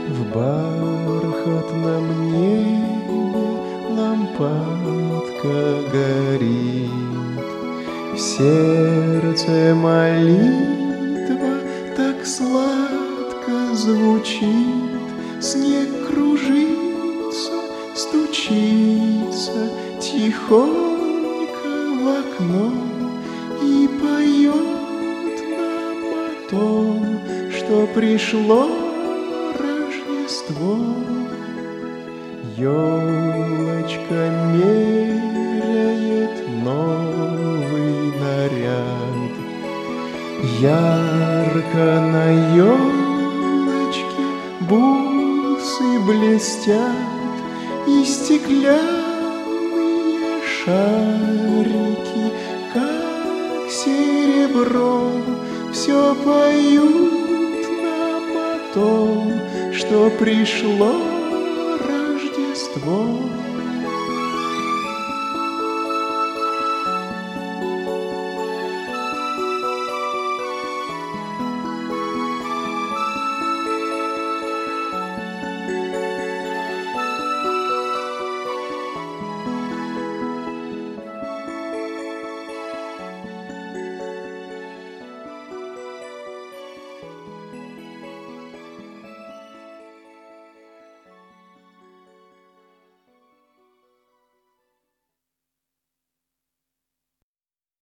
В бархатном небе лампадка горит, в сердце молитва так сладко звучит, снег кружится, стучится тихонько в окно и поет нам о том, что пришло Рождество. Ёлочка меряет новый наряд, ярко на ёлочке бусы блестят, и стеклянные шарики, как серебро, все поют нам о том, что пришло Рождество.